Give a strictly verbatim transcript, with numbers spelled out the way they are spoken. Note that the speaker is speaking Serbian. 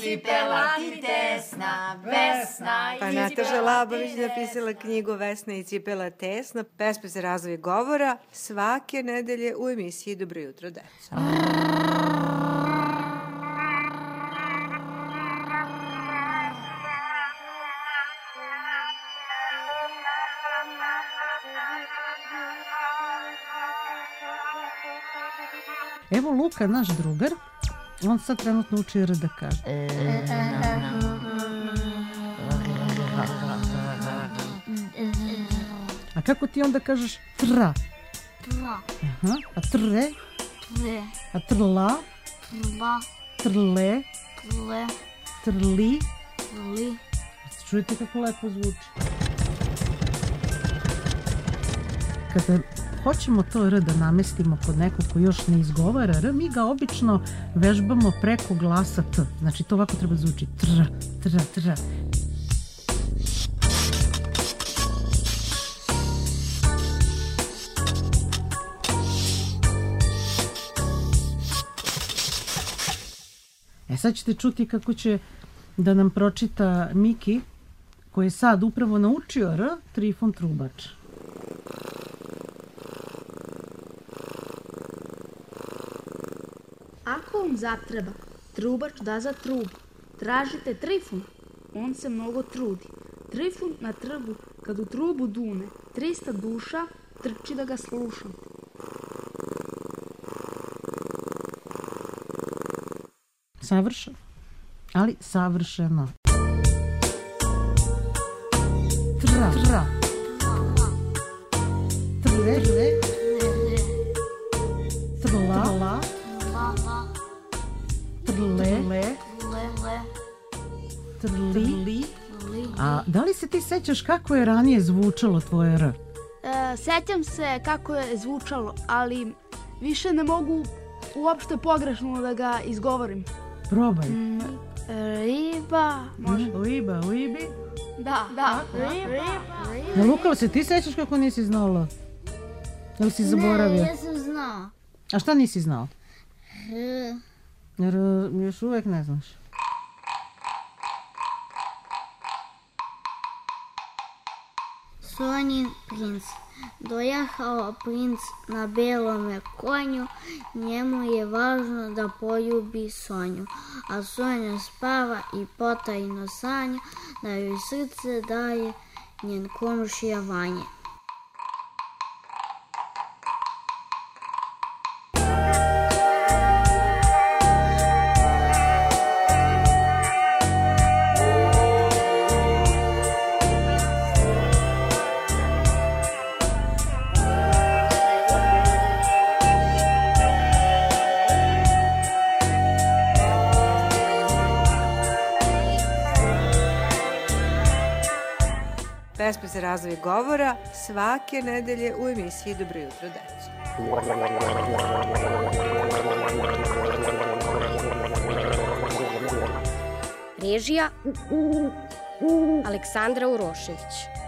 cipela ti tesna, Vesna i Pa Nataša Labović napisala knjigu Vesna i cipela tesna, pesma za razvoj govora, svake nedelje u emisiji Dobro jutro, deco. Evo Luka, naš drugar, on sad trenutno uči R da kaže. A kako ti onda kažeš tra? Tra. Aha. A tre? Tre. A trla? Trla. Trle? Tle. Trli? Trli. Čujete kako lepo zvuči. Kada hoćemo to R da namestimo kod nekog ko još ne izgovara R, mi ga obično vežbamo preko glasa T. Znači to ovako treba zvuči. Tra, tra, tra. E sad ćete čuti kako će da nam pročita Miki, koji je sad upravo naučio R, Trifun Trubač. Ako vam zatreba, trubač da za trubu. Tražite Trifun, on se mnogo trudi. Trifun na trbu, kad u trubu dune, trista duša trči da ga sluša. Savršeno, ali savršeno. Tra, tra. Tre, tre. Trla, trla. Trle, trli. A da li se ti sećaš kako je ranije zvučalo tvoje R? E, sećam se kako je zvučalo, ali više ne mogu uopšte pogrešno da ga izgovorim. Probaj. Mm, riba, može. Uiba, uibi. Da, da. Riba, riba. Luka, se ti sećaš kako nisi znala? Ili si zaboravio? Ne, ja sam znao. A šta nisi znao? R. Jer još uvek ne znaš. Sonjin princ. Dojahao princ na belome konju, njemu je važno da poljubi Sonju, a Sonja spava i potajno sanja, da joj srce daje njen komšija Vanja. Pesma za razvoj govora svake nedelje u emisiji Dobro jutro, deco. Režija Aleksandra Urošević.